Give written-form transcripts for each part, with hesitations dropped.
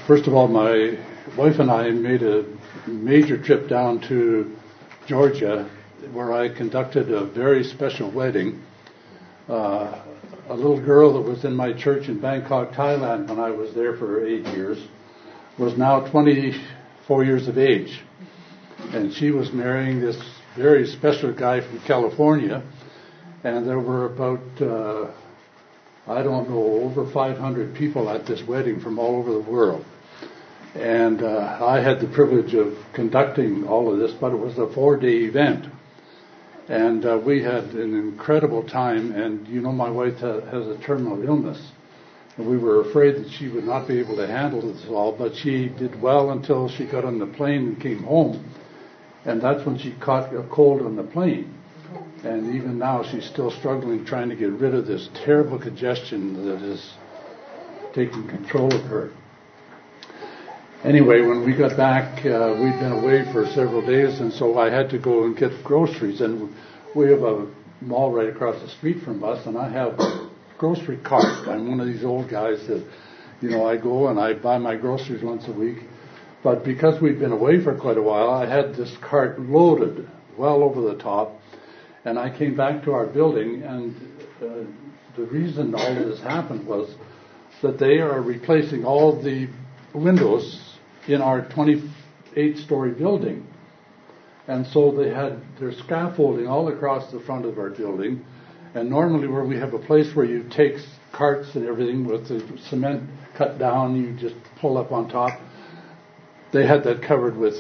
first of all, my wife and I made a major trip down to Georgia, where I conducted a very special wedding. A little girl that was in my church in Bangkok, Thailand, when I was there for 8 years, was now 24 years of age. And she was marrying this very special guy from California. And there were about, over 500 people at this wedding from all over the world. And I had the privilege of conducting all of this, but it was a 4-day event. And we had an incredible time, and my wife has a terminal illness. And we were afraid that she would not be able to handle this all, but she did well until she got on the plane and came home. And that's when she caught a cold on the plane. And even now she's still struggling trying to get rid of this terrible congestion that is taking control of her. Anyway, when we got back, we'd been away for several days, and so I had to go and get groceries. And we have a mall right across the street from us, and I have a grocery cart. I'm one of these old guys that, I go and I buy my groceries once a week. But because we'd been away for quite a while, I had this cart loaded well over the top. And I came back to our building, and the reason all of this happened was that they are replacing all the windows in our 28-story building. And so they had their scaffolding all across the front of our building. And normally where we have a place where you take carts and everything with the cement cut down, you just pull up on top, they had that covered with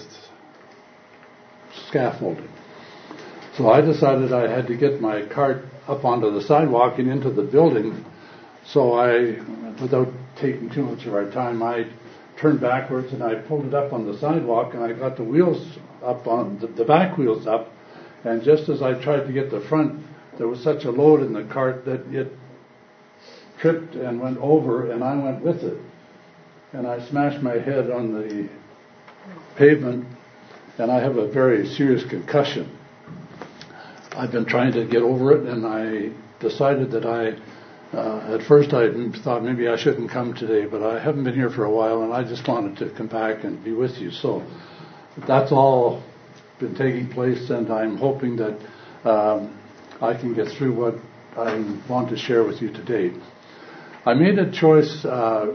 scaffolding. So I decided I had to get my cart up onto the sidewalk and into the building. So I, without taking too much of our time, I turned backwards and I pulled it up on the sidewalk, and I got the wheels up on the back wheels up. And just as I tried to get the front, there was such a load in the cart that it tripped and went over, and I went with it. And I smashed my head on the pavement, and I have a very serious concussion. I've been trying to get over it, and I decided that at first I thought maybe I shouldn't come today, but I haven't been here for a while, and I just wanted to come back and be with you. So that's all been taking place, and I'm hoping that I can get through what I want to share with you today. I made a choice to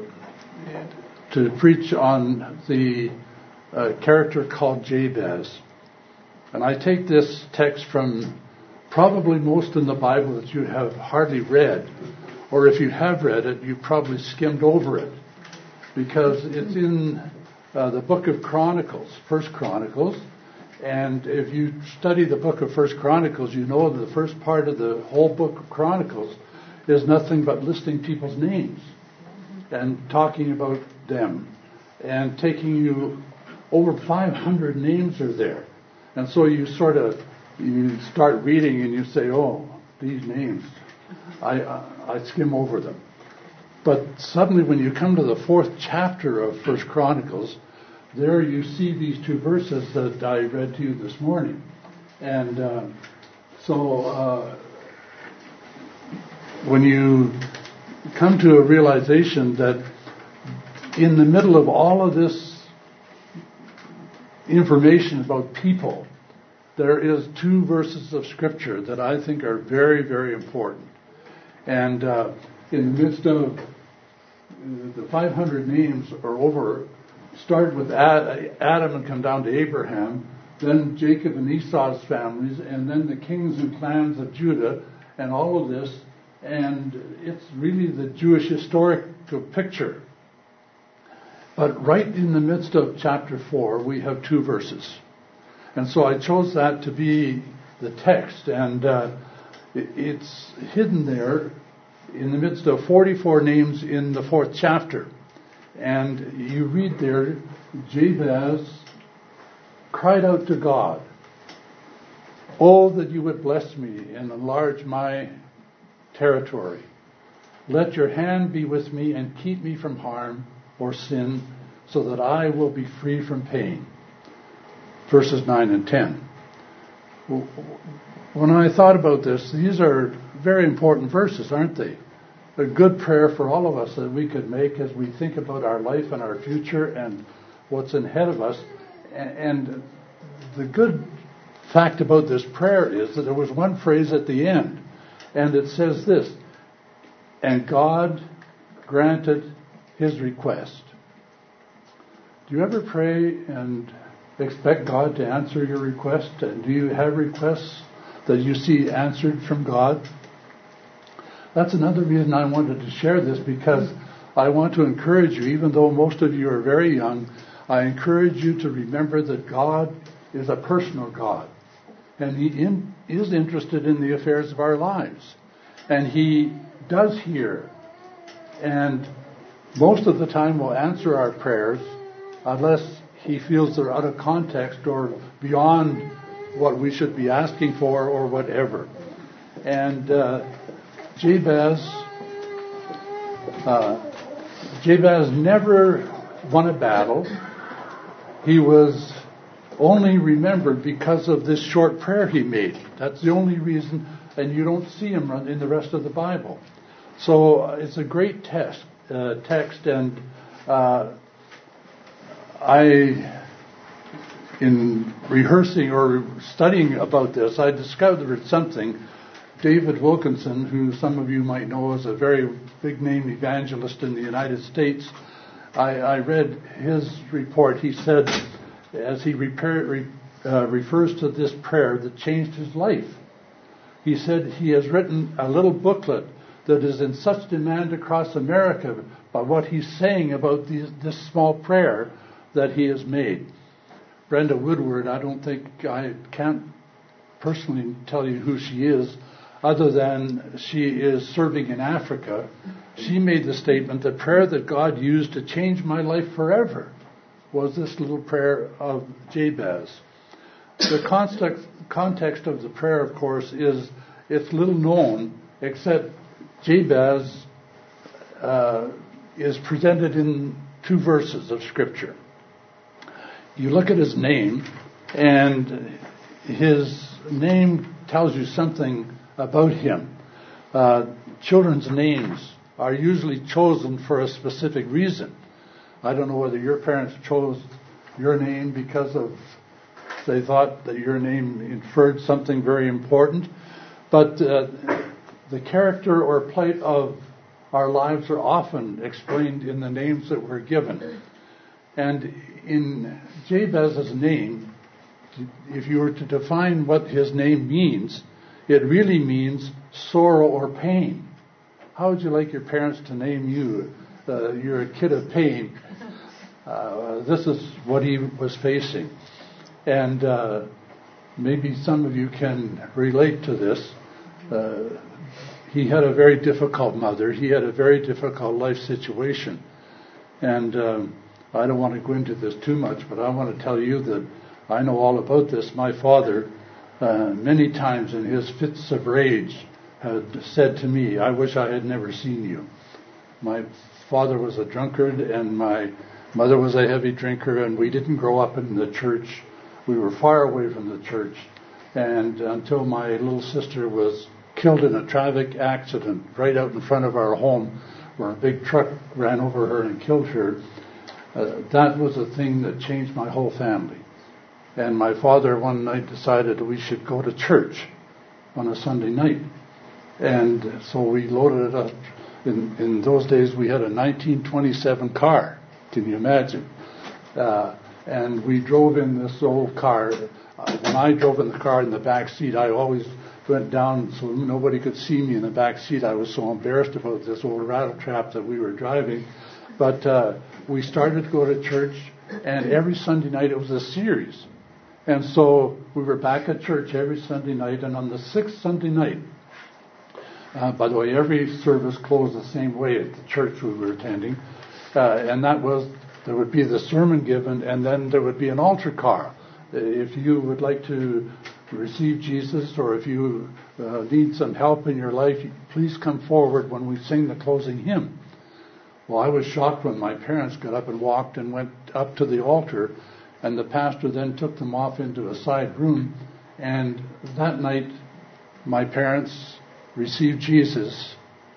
preach on the character called Jabez. And I take this text from probably most in the Bible that you have hardly read, or if you have read it, you probably skimmed over it, because it's in the book of Chronicles, First Chronicles. And if you study the book of First Chronicles, you know that the first part of the whole book of Chronicles is nothing but listing people's names and talking about them and taking you over 500 names are there. And so you start reading and you say, oh, these names, I skim over them. But suddenly when you come to the 4th chapter of First Chronicles, there you see these 2 verses that I read to you this morning. And when you come to a realization that in the middle of all of this information about people, there is 2 verses of Scripture that I think are very, very important. And in the midst of the 500 names are over, started with Adam and come down to Abraham, then Jacob and Esau's families, and then the kings and clans of Judah, and all of this. And it's really the Jewish historical picture. But right in the midst of chapter 4, we have 2 verses. And so I chose that to be the text. And it's hidden there in the midst of 44 names in the 4th chapter. And you read there, Jabez cried out to God, "Oh, that you would bless me and enlarge my territory. Let your hand be with me and keep me from harm or sin, so that I will be free from pain." Verses 9 and 10. When I thought about this, these are very important verses, aren't they? a good prayer for all of us that we could make as we think about our life and our future and what's ahead of us. And the good fact about this prayer is that there was one phrase at the end, and it says this, and God granted his request. Do you ever pray and expect God to answer your request? And do you have requests that you see answered from God? That's another reason I wanted to share this, because I want to encourage you, even though most of you are very young, I encourage you to remember that God is a personal God. And he is interested in the affairs of our lives. And he does hear. And most of the time will answer our prayers unless he feels they're out of context or beyond what we should be asking for or whatever. And Jabez never won a battle. He was only remembered because of this short prayer he made. That's the only reason, and you don't see him in the rest of the Bible. So it's a great text, and in rehearsing or studying about this, I discovered something. David Wilkinson, who some of you might know is a very big name evangelist in the United States, I read his report. He said, as he refers to this prayer that changed his life, he said he has written a little booklet that is in such demand across America by what he's saying about this small prayer that he has made. Brenda Woodward, I can't personally tell you who she is, other than she is serving in Africa. She made the statement, the prayer that God used to change my life forever was this little prayer of Jabez. The context of the prayer, of course, is it's little known, except Jabez is presented in 2 verses of Scripture. You look at his name, and his name tells you something about him. Children's names are usually chosen for a specific reason. I don't know whether your parents chose your name because they thought that your name inferred something very important, but the character or plight of our lives are often explained in the names that we're given. And in Jabez's name, if you were to define what his name means, it really means sorrow or pain. How would you like your parents to name you? You're a kid of pain. This is what he was facing. And maybe some of you can relate to this. He had a very difficult mother. He had a very difficult life situation. And I don't want to go into this too much, but I want to tell you that I know all about this. My father, many times in his fits of rage, had said to me, I wish I had never seen you. My father was a drunkard and my mother was a heavy drinker, and we didn't grow up in the church. We were far away from the church. And until my little sister was killed in a traffic accident right out in front of our home, where a big truck ran over her and killed her, that was a thing that changed my whole family. And my father one night decided we should go to church on a Sunday night. And so we loaded it up. In those days we had a 1927 car. Can you imagine? And we drove in this old car. When I drove in the car in the back seat, I always went down so nobody could see me in the back seat. I was so embarrassed about this old rattletrap that we were driving. But we started to go to church, and every Sunday night it was a series. And so we were back at church every Sunday night, and on the 6th Sunday night, by the way, every service closed the same way at the church we were attending, and that was, there would be the sermon given, and then there would be an altar call. If you would like to receive Jesus, or if you need some help in your life, please come forward when we sing the closing hymn. Well, I was shocked when my parents got up and walked and went up to the altar, and the pastor then took them off into a side room, and that night my parents received Jesus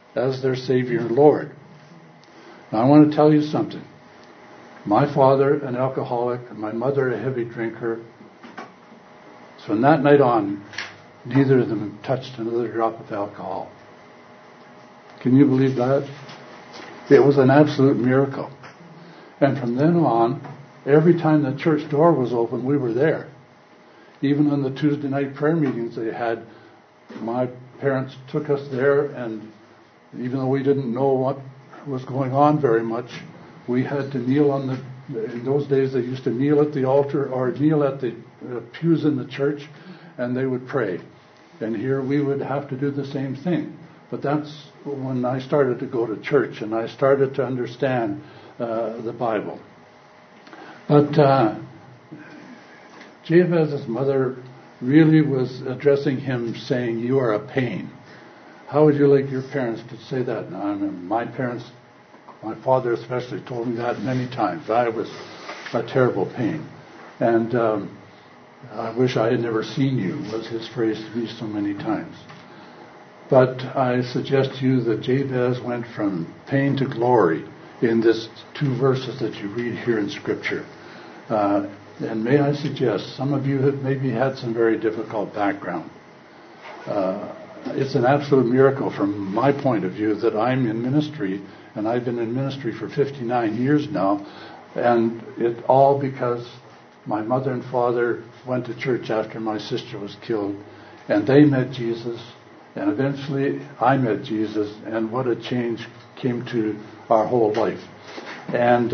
as their Savior and Lord. Now I want to tell you something. My father, an alcoholic, and my mother, a heavy drinker. So from that night on, neither of them touched another drop of alcohol. Can you believe that? It was an absolute miracle. And from then on, every time the church door was open, we were there. Even on the Tuesday night prayer meetings they had, my parents took us there, and even though we didn't know what was going on very much, we had to kneel in those days they used to kneel at the altar or kneel at the pews in the church, and they would pray. And here we would have to do the same thing. But that's when I started to go to church and I started to understand the Bible. But Jabez's mother really was addressing him saying, "You are a pain." How would you like your parents to say that? Now, I mean, my parents, my father especially, told me that many times. I was a terrible pain. And I wish I had never seen you, was his phrase to me so many times. But I suggest to you that Jabez went from pain to glory in these 2 verses that you read here in Scripture. And may I suggest, some of you have maybe had some very difficult background. It's an absolute miracle from my point of view that I'm in ministry, and I've been in ministry for 59 years now, and it all because my mother and father went to church after my sister was killed, and they met Jesus, and eventually I met Jesus, and what a change came to our whole life. And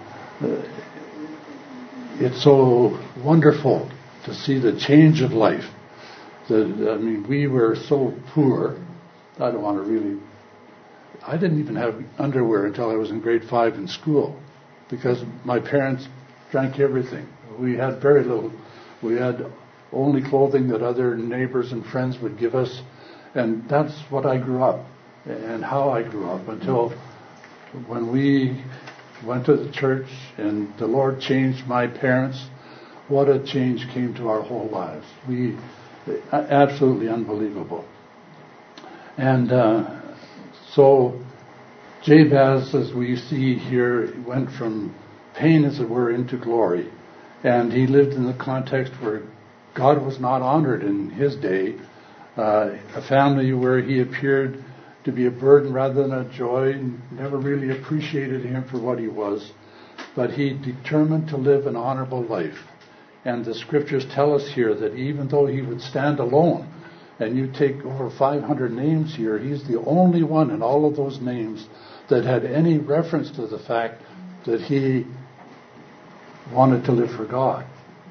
it's so wonderful to see the change of life. We were so poor. I didn't even have underwear until I was in grade 5 in school because my parents drank everything. We had very little. We had only clothing that other neighbors and friends would give us. And that's what I grew up and how I grew up until when we went to the church and the Lord changed my parents. What a change came to our whole lives. Absolutely unbelievable. And so Jabez, as we see here, went from pain, as it were, into glory. And he lived in the context where God was not honored in his day. A family where he appeared to be a burden rather than a joy, and never really appreciated him for what he was. But he determined to live an honorable life. And the scriptures tell us here that even though he would stand alone, and you take over 500 names here, he's the only one in all of those names that had any reference to the fact that he wanted to live for God.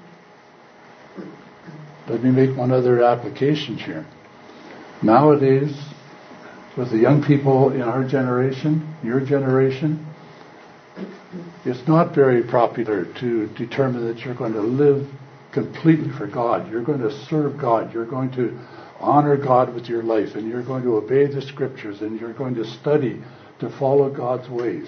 Let me make one other application here. Nowadays, with the young people in our generation, your generation, it's not very popular to determine that you're going to live completely for God. You're going to serve God. You're going to honor God with your life, and you're going to obey the scriptures, and you're going to study to follow God's ways.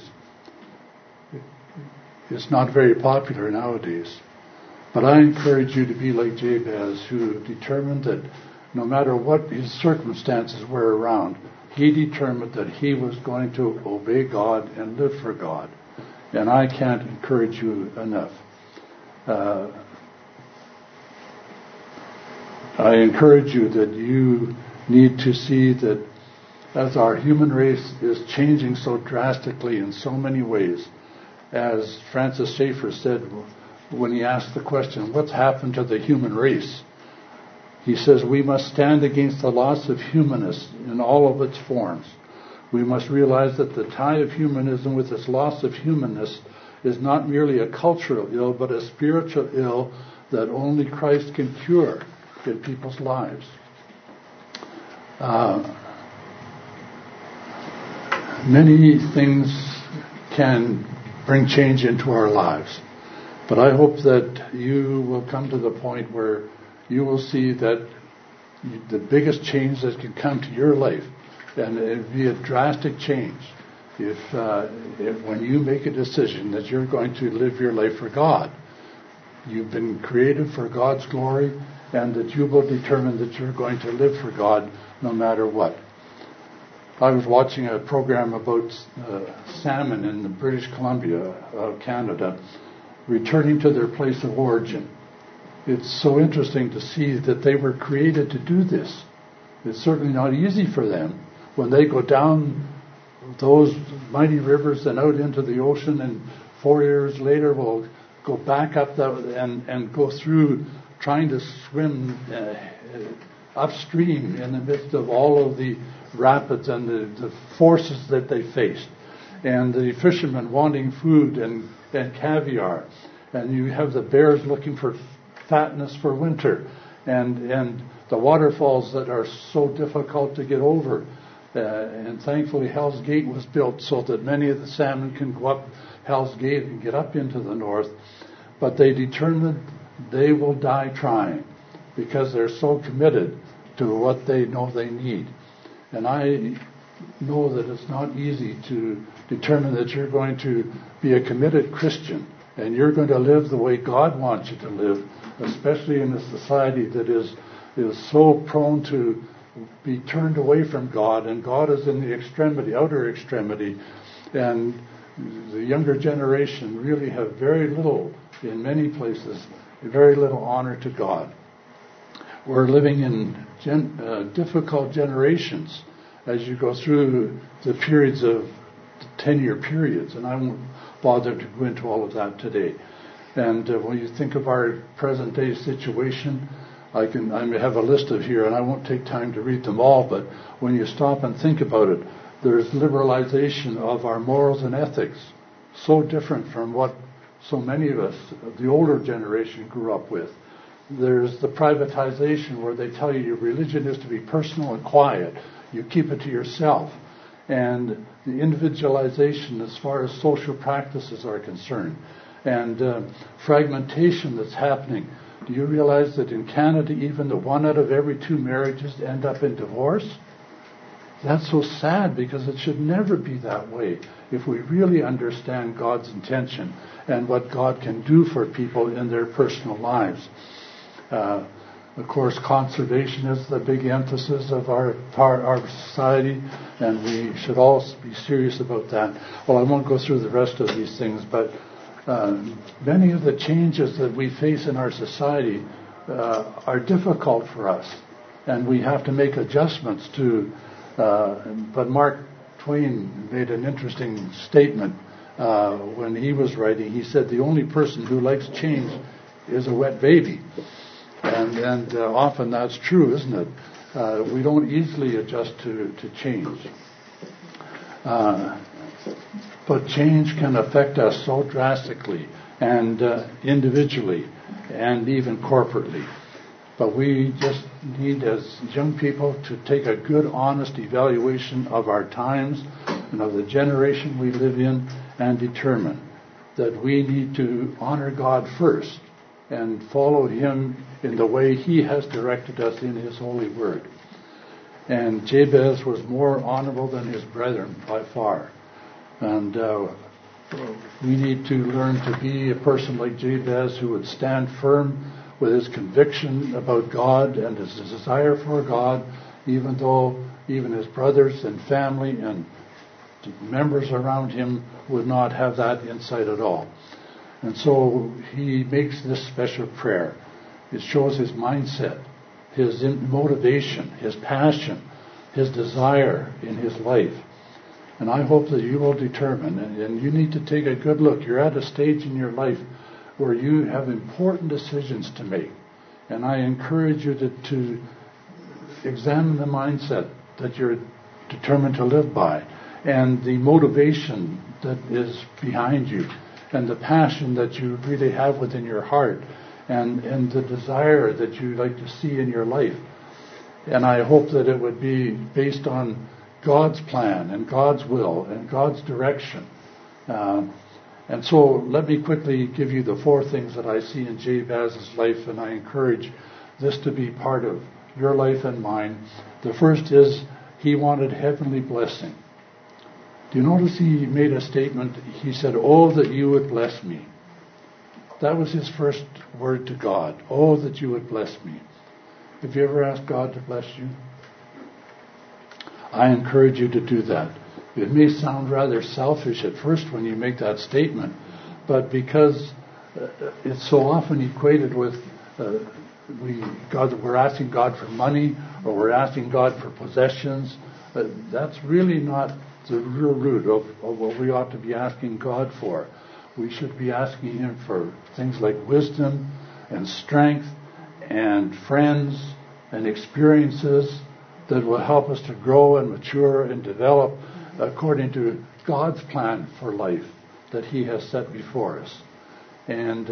It's not very popular nowadays. But I encourage you to be like Jabez, who determined that no matter what his circumstances were around, he determined that he was going to obey God and live for God. And I can't encourage you enough. I encourage you that you need to see that as our human race is changing so drastically in so many ways, as Francis Schaeffer said when he asked the question, what's happened to the human race? He says, we must stand against the loss of humanness in all of its forms. We must realize that the tie of humanism with its loss of humanness is not merely a cultural ill, but a spiritual ill that only Christ can cure in people's lives. Many things can bring change into our lives. But I hope that you will come to the point where you will see that the biggest change that can come to your life, and it will be a drastic change, if when you make a decision that you're going to live your life for God. You've been created for God's glory, and that you will determine that you're going to live for God no matter what. I was watching a program about salmon in the British Columbia, Canada, returning to their place of origin. It's so interesting to see that they were created to do this. It's certainly not easy for them. When they go down those mighty rivers and out into the ocean, and 4 years later will go back up and go through trying to swim upstream in the midst of all of the rapids and the forces that they faced. And the fishermen wanting food and caviar. And you have the bears looking for fatness for winter. And the waterfalls that are so difficult to get over. And thankfully Hell's Gate was built so that many of the salmon can go up Hell's Gate and get up into the north. But they determined they will die trying because they're so committed to what they know they need. And I know that it's not easy to determine that you're going to be a committed Christian and you're going to live the way God wants you to live, especially in a society that is so prone to be turned away from God, and God is in the extremity, outer extremity, and the younger generation really have very little, in many places, very little honor to God. We're living in difficult generations as you go through the periods of 10-year periods, and I won't bother to go into all of that today. And when you think of our present-day situation, I have a list of here, and I won't take time to read them all, but when you stop and think about it, there's liberalization of our morals and ethics, so different from what so many of us, the older generation, grew up with. There's the privatization where they tell you your religion is to be personal and quiet. You keep it to yourself. And the individualization as far as social practices are concerned. And fragmentation that's happening. Do you realize that in Canada, even the 1 out of every 2 marriages end up in divorce? That's so sad because it should never be that way if we really understand God's intention and what God can do for people in their personal lives. Of course, conservation is the big emphasis of our society, and we should all be serious about that. Well, I won't go through the rest of these things, but many of the changes that we face in our society are difficult for us, and we have to make adjustments to. But Mark Twain made an interesting statement when he was writing. He said the only person who likes change is a wet baby. And often that's true, isn't it? We don't easily adjust to change. But change can affect us so drastically and individually and even corporately. But we just need, as young people, to take a good, honest evaluation of our times and of the generation we live in and determine that we need to honor God first and follow Him in the way He has directed us in His holy word. And Jabez was more honorable than his brethren by far. And we need to learn to be a person like Jabez who would stand firm with his conviction about God and his desire for God, even though even his brothers and family and members around him would not have that insight at all. And so he makes this special prayer. It shows his mindset, his motivation, his passion, his desire in his life. And I hope that you will determine, and you need to take a good look. You're at a stage in your life where you have important decisions to make. And I encourage you to examine the mindset that you're determined to live by, and the motivation that is behind you, and the passion that you really have within your heart, and the desire that you like to see in your life. And I hope that it would be based on God's plan and God's will and God's direction. And so let me quickly give you the 4 things that I see in Jabez's life, and I encourage this to be part of your life and mine. The first is he wanted heavenly blessing. Do you notice he made a statement? He said, "Oh, that you would bless me." That was his first word to God. "Oh, that you would bless me." Have you ever asked God to bless you? I encourage you to do that. It may sound rather selfish at first when you make that statement, but because it's so often equated with we're asking God for money, or we're asking God for possessions, that's really not the real root of what we ought to be asking God for. We should be asking Him for things like wisdom and strength and friends and experiences that will help us to grow and mature and develop according to God's plan for life that He has set before us. And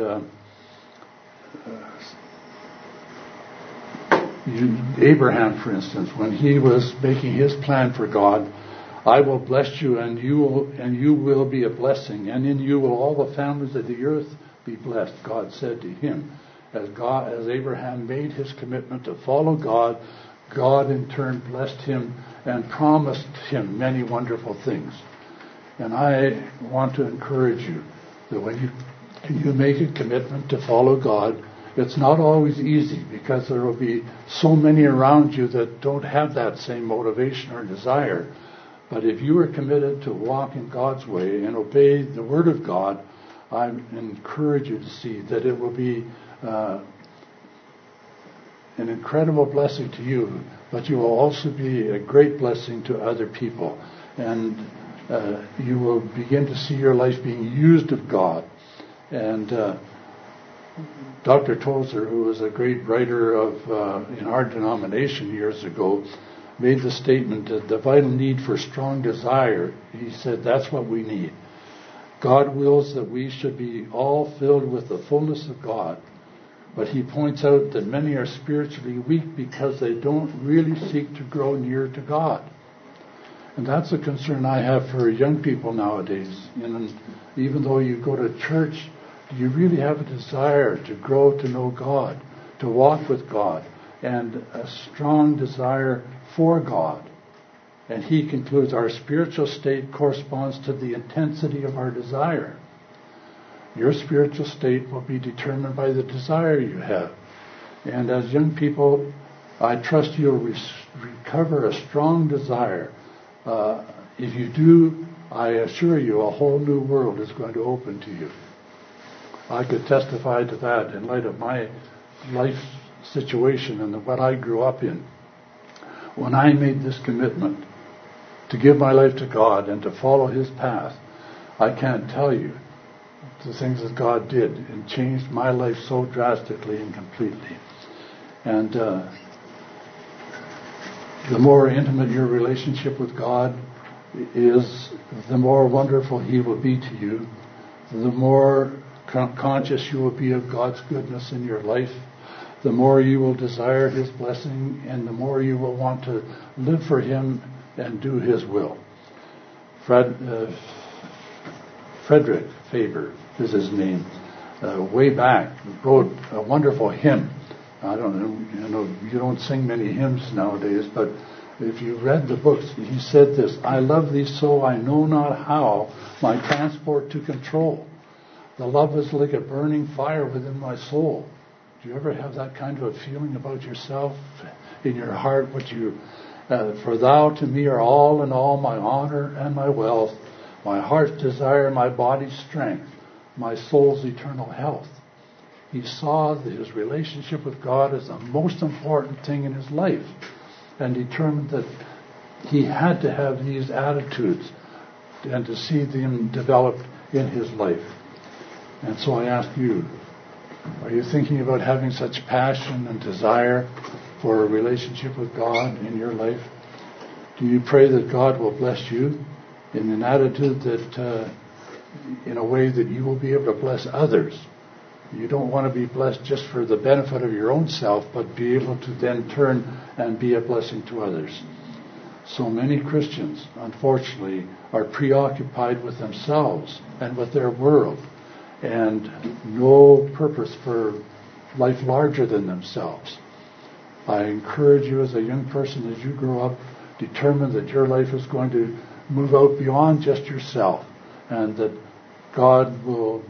Abraham, for instance, when he was making his plan for God, I will bless you, and you will be a blessing, and in you will all the families of the earth be blessed, God said to him. As Abraham made his commitment to follow God, God in turn blessed him and promised him many wonderful things. And I want to encourage you that when you make a commitment to follow God, it's not always easy, because there will be so many around you that don't have that same motivation or desire. But if you are committed to walk in God's way and obey the Word of God, I encourage you to see that it will be an incredible blessing to you, but you will also be a great blessing to other people. And you will begin to see your life being used of God. And Dr. Tozer, who was a great writer in our denomination years ago, made the statement that the vital need for strong desire, he said, that's what we need. God wills that we should be all filled with the fullness of God. But he points out that many are spiritually weak because they don't really seek to grow near to God. And that's a concern I have for young people nowadays. And even though you go to church, do you really have a desire to grow to know God, to walk with God, and a strong desire for God? And he concludes, our spiritual state corresponds to the intensity of our desire. Your spiritual state will be determined by the desire you have. And as young people, I trust you'll recover a strong desire. If you do, I assure you a whole new world is going to open to you. I could testify to that in light of my life situation and what I grew up in. When I made this commitment to give my life to God and to follow His path, I can't tell you the things that God did and changed my life so drastically and completely. And the more intimate your relationship with God is, the more wonderful He will be to you, the more conscious you will be of God's goodness in your life, the more you will desire His blessing, and the more you will want to live for Him and do His will. Frederick Faber is his name. Way back, wrote a wonderful hymn. I don't know, you don't sing many hymns nowadays, but if you read the books, he said this: I love thee so, I know not how, my transport to control. The love is like a burning fire within my soul. Do you ever have that kind of a feeling about yourself in your heart? For thou to me are all in all, my honor and my wealth, my heart's desire, my body's strength, my soul's eternal health. He saw that his relationship with God as the most important thing in his life, and determined that he had to have these attitudes and to see them developed in his life. And so I ask you, are you thinking about having such passion and desire for a relationship with God in your life? Do you pray that God will bless you in an attitude that, in a way that you will be able to bless others? You don't want to be blessed just for the benefit of your own self, but be able to then turn and be a blessing to others. So many Christians, unfortunately, are preoccupied with themselves and with their world, and no purpose for life larger than themselves. I encourage you as a young person, as you grow up, determine that your life is going to move out beyond just yourself, and that God will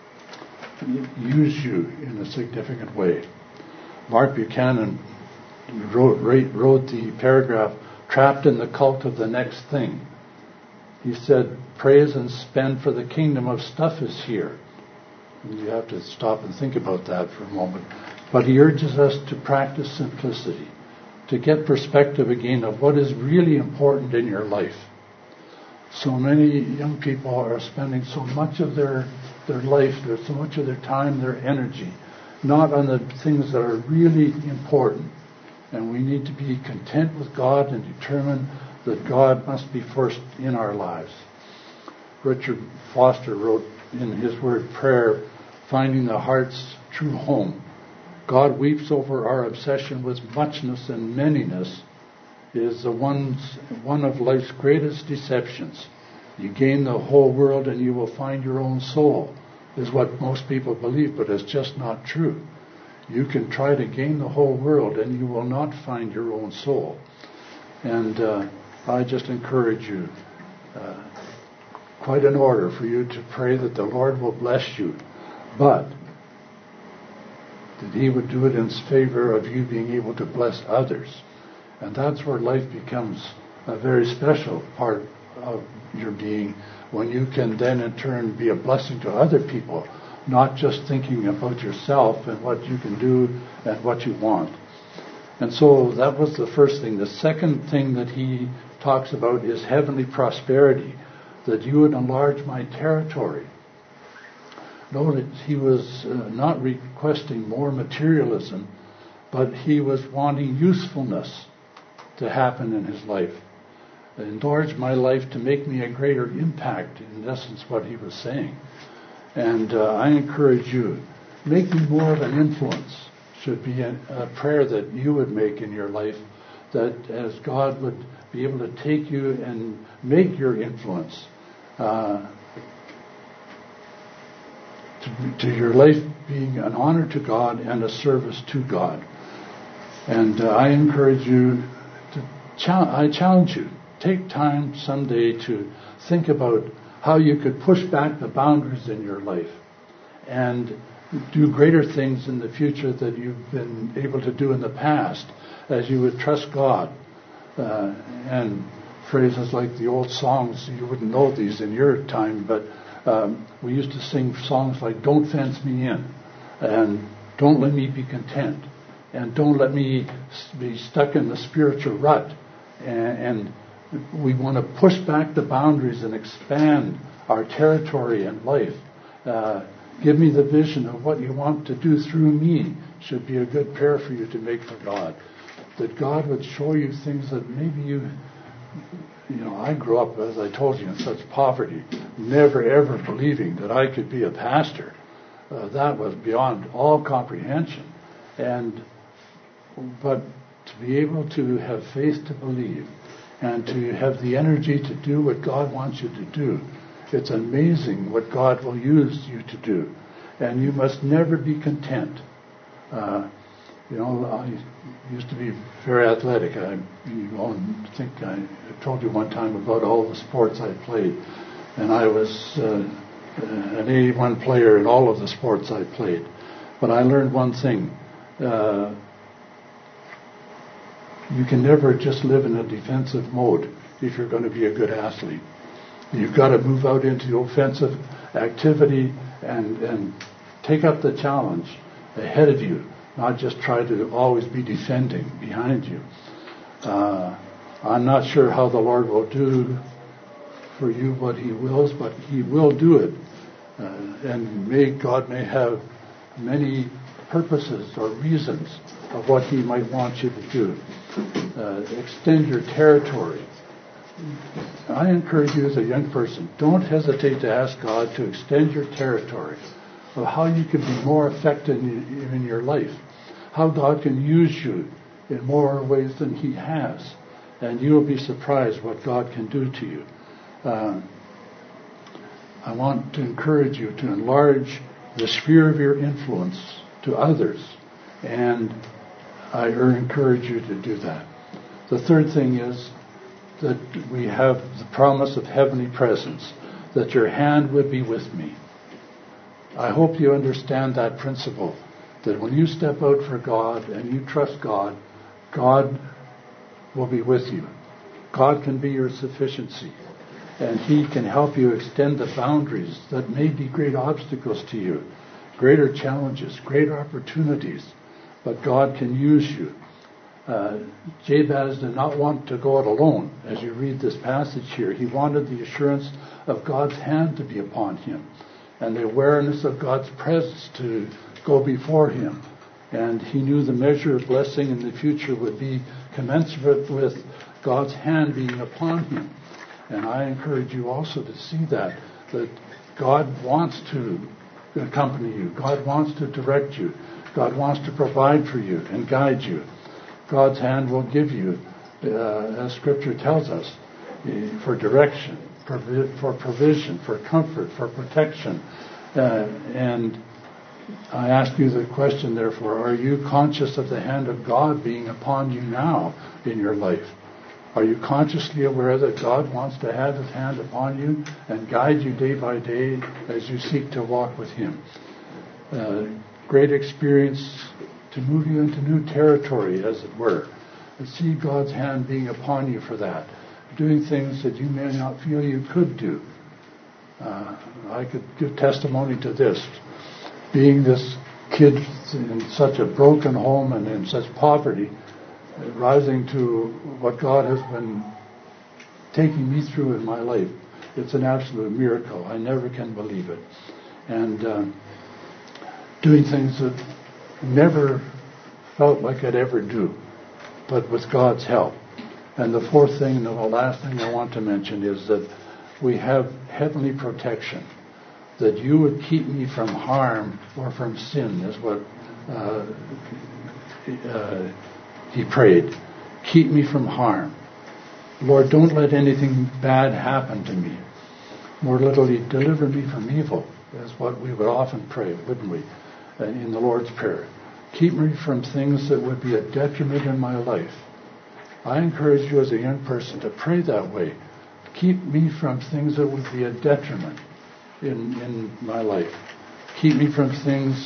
use you in a significant way. Mark Buchanan wrote the paragraph, trapped in the cult of the next thing. He said, praise and spend for the kingdom of stuff is here. And you have to stop and think about that for a moment. But he urges us to practice simplicity, to get perspective again of what is really important in your life. So many young people are spending so much of their life, so much of their time, their energy, not on the things that are really important. And we need to be content with God and determine that God must be first in our lives. Richard Foster wrote in his word prayer, finding the heart's true home. God weeps over our obsession with muchness and manyness is one of life's greatest deceptions. You gain the whole world and you will find your own soul, is what most people believe, but it's just not true. You can try to gain the whole world and you will not find your own soul. And I just encourage you, quite in order for you to pray that the Lord will bless you, but that He would do it in favor of you being able to bless others. And that's where life becomes a very special part of your being, when you can then in turn be a blessing to other people, not just thinking about yourself and what you can do and what you want. And so that was the first thing. The second thing that he talks about is heavenly prosperity, that you would enlarge my territory. Notice he was not requesting more materialism, but he was wanting usefulness to happen in his life. Enlarge my life to make me a greater impact, in essence what he was saying. And I encourage you, making more of an influence should be a prayer that you would make in your life, that as God would be able to take you and make your influence to your life being an honor to God and a service to God. And I encourage you, I challenge you, take time someday to think about how you could push back the boundaries in your life and do greater things in the future that you've been able to do in the past, as you would trust God. And phrases like the old songs, you wouldn't know these in your time, but we used to sing songs like "Don't Fence Me In," and "Don't Let Me Be Content," and "Don't Let Me Be Stuck in the Spiritual Rut." And we want to push back the boundaries and expand our territory and life. Give me the vision of what you want to do through me should be a good prayer for you to make for God. That God would show you things that maybe you know, I grew up, as I told you, in such poverty, never ever believing that I could be a pastor. That was beyond all comprehension. But to be able to have faith to believe and to have the energy to do what God wants you to do, it's amazing what God will use you to do. And you must never be content. I used to be very athletic. I think I told you one time about all the sports I played. And I was an 81 player in all of the sports I played. But I learned one thing. You can never just live in a defensive mode if you're going to be a good athlete. You've got to move out into offensive activity and take up the challenge ahead of you, not just try to always be defending behind you. I'm not sure how the Lord will do for you what He wills, but He will do it. And God may have many purposes or reasons of what He might want you to do. Extend your territory. I encourage you as a young person, don't hesitate to ask God to extend your territory, of how you can be more effective in your life, how God can use you in more ways than He has, and you will be surprised what God can do to you. I want to encourage you to enlarge the sphere of your influence to others, and I encourage you to do that. The third thing is that we have the promise of heavenly presence, that your hand would be with me. I hope you understand that principle, that when you step out for God and you trust God, God will be with you. God can be your sufficiency. And He can help you extend the boundaries that may be great obstacles to you, greater challenges, greater opportunities. But God can use you. Jabez did not want to go it alone. As you read this passage here, he wanted the assurance of God's hand to be upon him and the awareness of God's presence to go before him. And he knew the measure of blessing in the future would be commensurate with God's hand being upon him. And I encourage you also to see that God wants to accompany you. God wants to direct you. God wants to provide for you and guide you. God's hand will give you, as Scripture tells us, for direction, for provision, for comfort, for protection. And I ask you the question, therefore, are you conscious of the hand of God being upon you now in your life? Are you consciously aware that God wants to have His hand upon you and guide you day by day as you seek to walk with Him? Great experience to move you into new territory, as it were. And see God's hand being upon you for that. Doing things that you may not feel you could do. I could give testimony to this. Being this kid in such a broken home and in such poverty, rising to what God has been taking me through in my life, it's an absolute miracle. I never can believe it. And doing things that never felt like I'd ever do, but with God's help. And the fourth thing, and the last thing I want to mention, is that we have heavenly protection. That you would keep me from harm or from sin, is what he prayed. Keep me from harm. Lord, don't let anything bad happen to me. More literally, deliver me from evil, is what we would often pray, wouldn't we, in the Lord's Prayer. Keep me from things that would be a detriment in my life. I encourage you as a young person to pray that way. Keep me from things that would be a detriment in my life. Keep me from things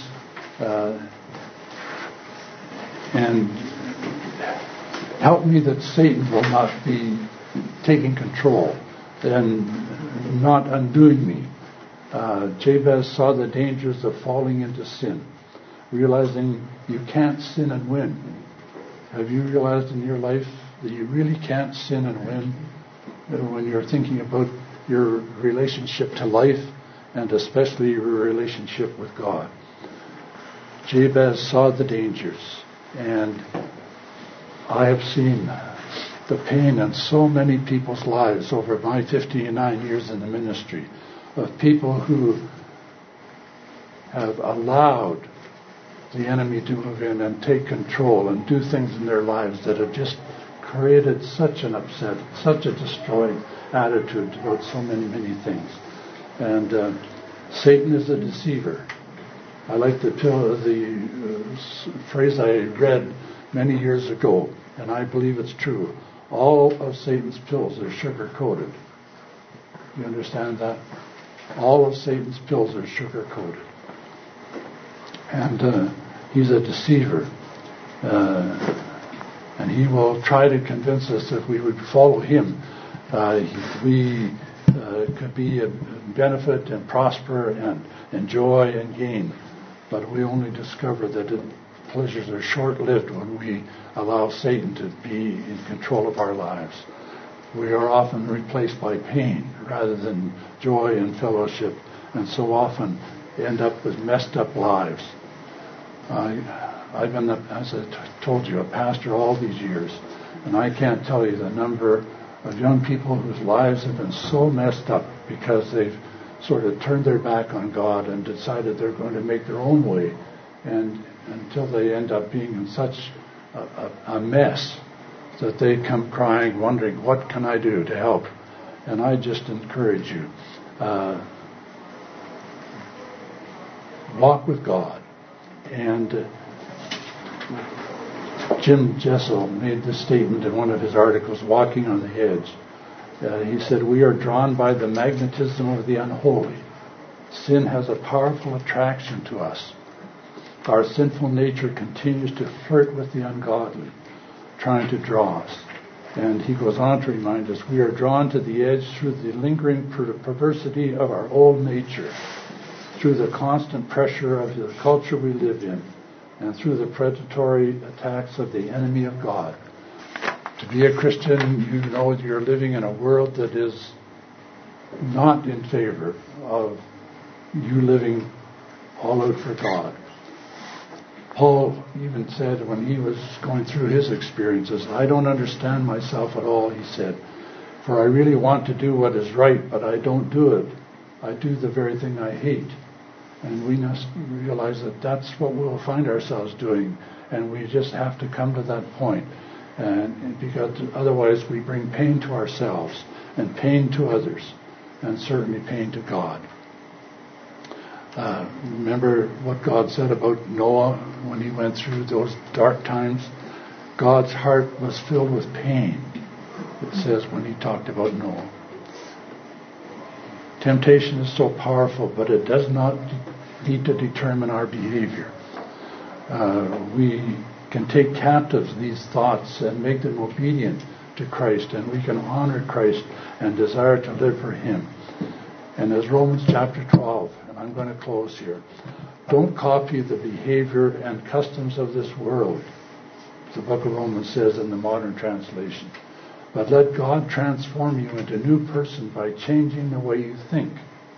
and help me that Satan will not be taking control and not undoing me. Jabez saw the dangers of falling into sin, realizing you can't sin and win. Have you realized in your life that you really can't sin and win when you're thinking about your relationship to life and especially your relationship with God? Jabez saw the dangers, and I have seen the pain in so many people's lives over my 59 years in the ministry of people who have allowed the enemy to move in and take control and do things in their lives that have just created such an upset, such a destroying attitude towards so many things. And Satan is a deceiver. I like the phrase I read many years ago, and I believe it's true. All of Satan's pills are sugar-coated. You understand that? All of Satan's pills are sugar-coated. And he's a deceiver. And he will try to convince us that we would follow him. We could be a benefit and prosper and enjoy and gain. But we only discover that pleasures are short-lived when we allow Satan to be in control of our lives. We are often replaced by pain rather than joy and fellowship, and so often end up with messed up lives. I've been, as I told you, a pastor all these years, and I can't tell you the number of young people whose lives have been so messed up because they've sort of turned their back on God and decided they're going to make their own way, and until they end up being in such a mess that they come crying, wondering, what can I do to help? And I just encourage you, walk with God. And Jim Jessel made this statement in one of his articles, Walking on the Edge. He said, we are drawn by the magnetism of the unholy. Sin has a powerful attraction to us. Our sinful nature continues to flirt with the ungodly, trying to draw us. And he goes on to remind us, we are drawn to the edge through the lingering perversity of our old nature, through the constant pressure of the culture we live in, and through the predatory attacks of the enemy of God. To be a Christian, you know you're living in a world that is not in favor of you living all out for God. Paul even said when he was going through his experiences, I don't understand myself at all, he said, for I really want to do what is right, but I don't do it. I do the very thing I hate. And we must realize that that's what we'll find ourselves doing. And we just have to come to that point. And because otherwise we bring pain to ourselves and pain to others and certainly pain to God. Remember what God said about Noah when he went through those dark times? God's heart was filled with pain, it says when he talked about Noah. Temptation is so powerful, but it does not need to determine our behavior. We can take captive these thoughts and make them obedient to Christ, and we can honor Christ and desire to live for Him. And as Romans chapter 12, and I'm going to close here, don't copy the behavior and customs of this world, the book of Romans says in the modern translation. But let God transform you into a new person by changing the way you think.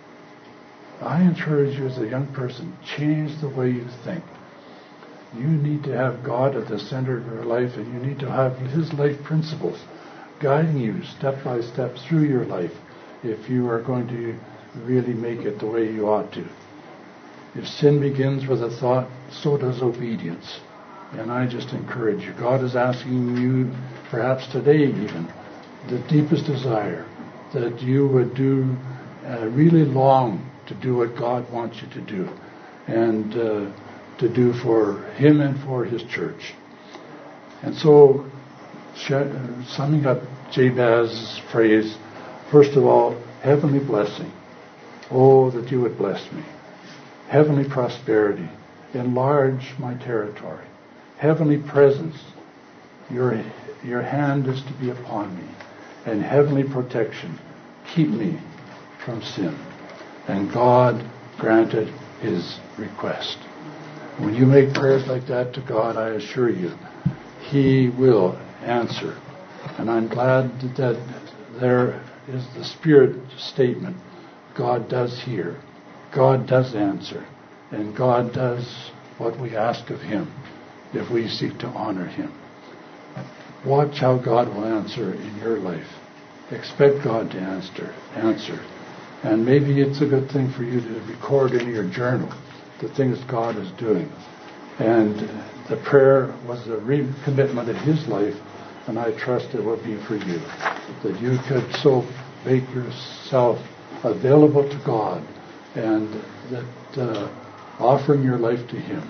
I encourage you as a young person, change the way you think. You need to have God at the center of your life, and you need to have His life principles guiding you step by step through your life if you are going to really make it the way you ought to. If sin begins with a thought, so does obedience. And I just encourage you. God is asking you, perhaps today even, the deepest desire that you would do, really long to do what God wants you to do, and to do for Him and for His church. And so, summing up Jabez's phrase, first of all, heavenly blessing. Oh, that you would bless me. Heavenly prosperity. Enlarge my territory. Heavenly presence. Your hand is to be upon me. And heavenly protection. Keep me from sin. And God granted His request. When you make prayers like that to God, I assure you, He will answer. And I'm glad that there is the Spirit statement. God does hear. God does answer. And God does what we ask of Him if we seek to honor Him. Watch how God will answer in your life. Expect God to answer. And maybe it's a good thing for you to record in your journal the things God is doing. And the prayer was a recommitment of His life, and I trust it will be for you. That you could so make yourself available to God, and that offering your life to Him.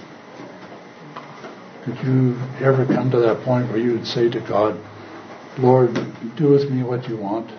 Could you ever come to that point where you would say to God, Lord, do with me what you want?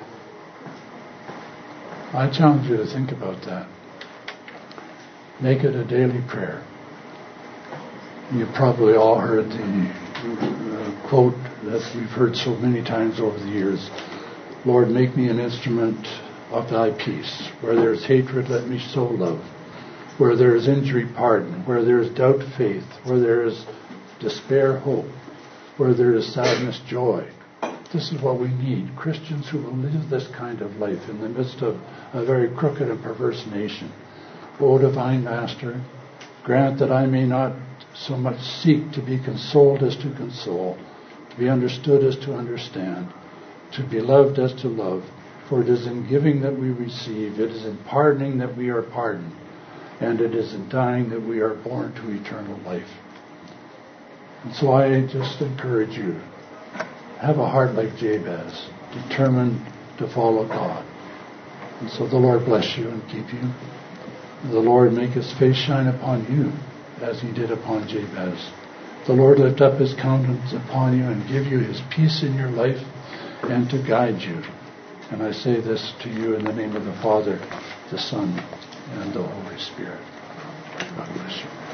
I challenge you to think about that. Make it a daily prayer. You've probably all heard the quote that we've heard so many times over the years. Lord, make me an instrument of thy peace. Where there is hatred, let me sow love. Where there is injury, pardon. Where there is doubt, faith. Where there is despair, hope. Where there is sadness, joy. This is what we need. Christians who will live this kind of life in the midst of a very crooked and perverse nation. O divine Master, grant that I may not so much seek to be consoled as to console, to be understood as to understand, to be loved as to love. For it is in giving that we receive, it is in pardoning that we are pardoned, and it is in dying that we are born to eternal life. And so I just encourage you, have a heart like Jabez, determined to follow God. And so the Lord bless you and keep you. The Lord make His face shine upon you as He did upon Jabez. The Lord lift up His countenance upon you and give you His peace in your life and to guide you. And I say this to you in the name of the Father, the Son, and the Holy Spirit. God bless you.